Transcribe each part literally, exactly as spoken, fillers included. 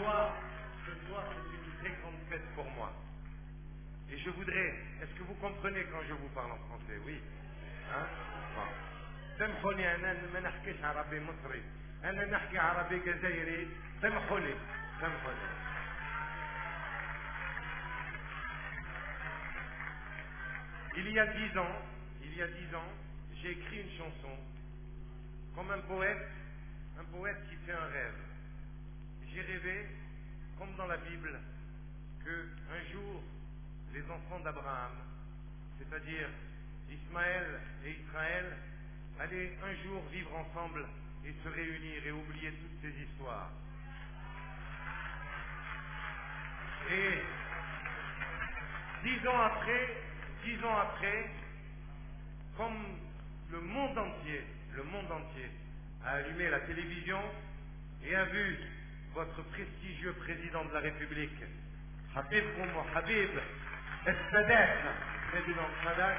soir, ce soir, c'est une très grande fête pour moi. Et je voudrais, est-ce que vous comprenez quand je vous parle en français? Oui. Hein? Bon. سامحوني أنا ما نحكيش عربي مصري، أنا نحكي عربي جزائري، سامحوني سامحوني. Il y a dix ans, il y a dix ans, j'ai écrit une chanson, comme un poète, un poète qui fait un rêve. J'ai rêvé, comme dans la Bible, que un jour, les enfants d'Abraham, c'est-à-dire Ismaël et Israël, allaient un jour vivre ensemble et se réunir et oublier toutes ces histoires. Et dix ans après, dix ans après, comme le monde entier, le monde entier a allumé la télévision et a vu votre prestigieux président de la République, Habib Oumo Habib El-Sadat, président Sadat,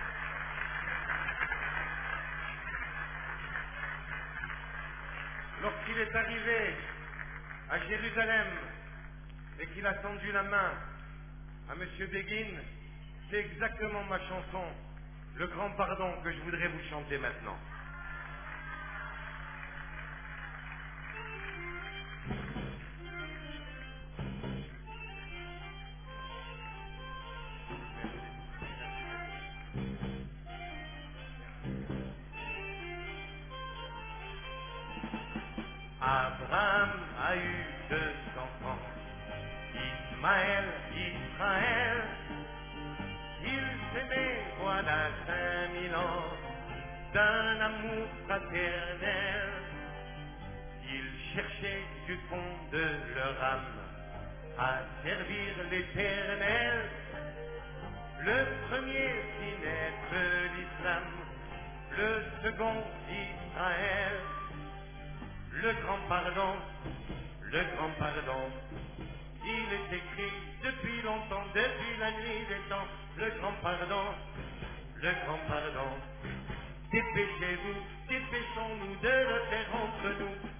lorsqu'il est arrivé à Jérusalem et qu'il a tendu la main à M. Begin, c'est exactement ma chanson, Le Grand Pardon, que je voudrais vous chanter maintenant. Abraham a eu deux enfants, Ismaël, Israël. Ils s'aimaient voilà cinq mille ans, d'un amour fraternel. Ils cherchaient du fond de leur âme à servir l'Éternel. Le premier fit naître l'islam, le second Israël. Le grand pardon, le grand pardon, il est écrit depuis longtemps, depuis la nuit des temps. Le grand pardon, le grand pardon. Dépêchez-vous, dépêchons-nous de le faire entre nous.